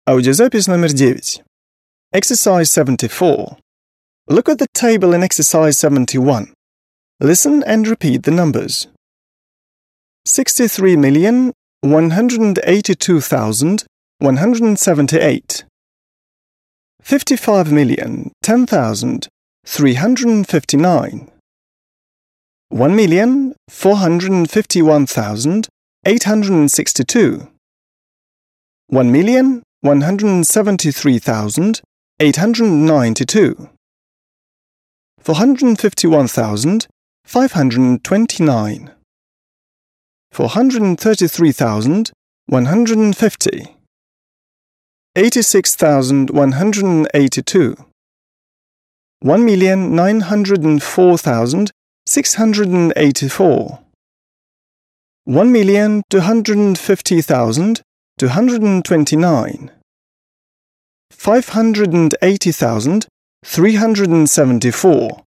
Аудиозапись номер 9. Exercise 74. Look at the table in exercise 71. Listen and repeat the numbers. 63,182,178. 55,010,359. 1,451,862. 1,173,892. 451,529. 433,150. 86,182. 1,904,684. 1,250,229. 580,374.